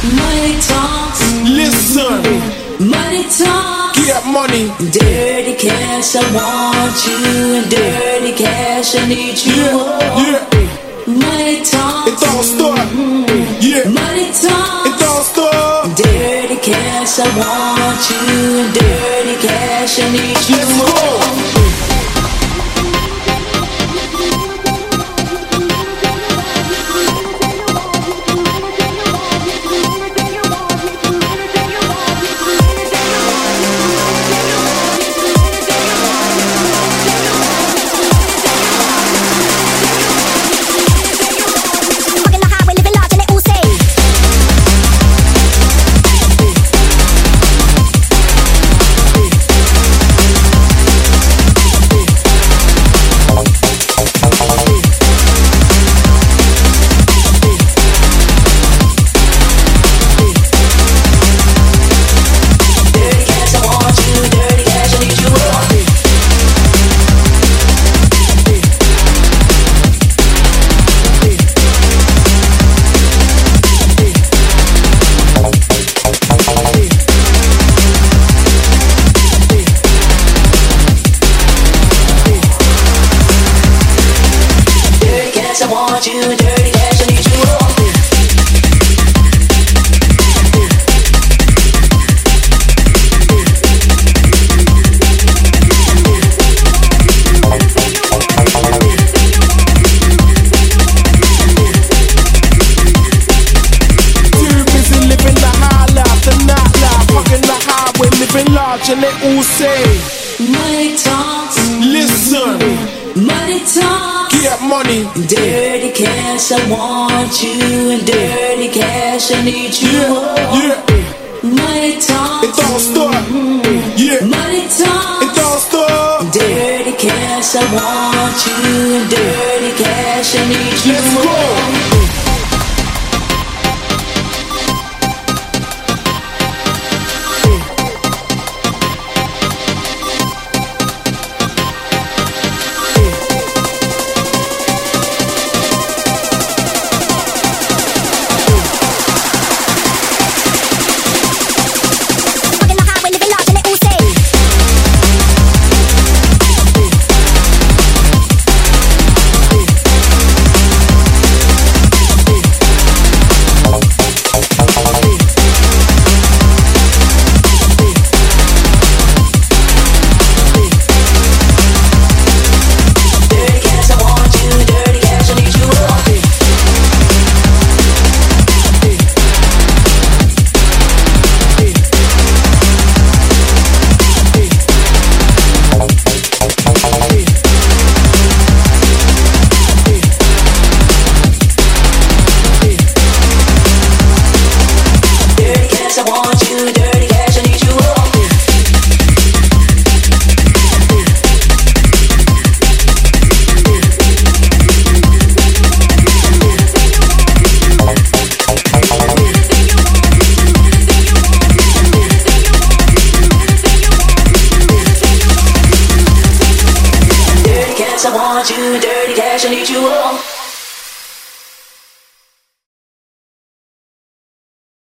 Money talks. Listen. Money talks. Get money. Dirty cash, I want you. And dirty cash, I need you. Yeah. Money talks. It don't stop. Yeah. Money talks. It don't stop. Dirty cash, I want you. And dirty cash, I need you. Let's go. I want you, dirty cash, I need you. Too busy living the high life, the night life, fucking the highway, living large, and they all say, money talks. listen. Money talks. Get money. Dirty cash, I want you. And dirty cash, I need you. Yeah. Money talks. It don't stop. Yeah. Money talks. It don't stop. Dirty cash, I want you. And dirty cash, I need you. Let's go.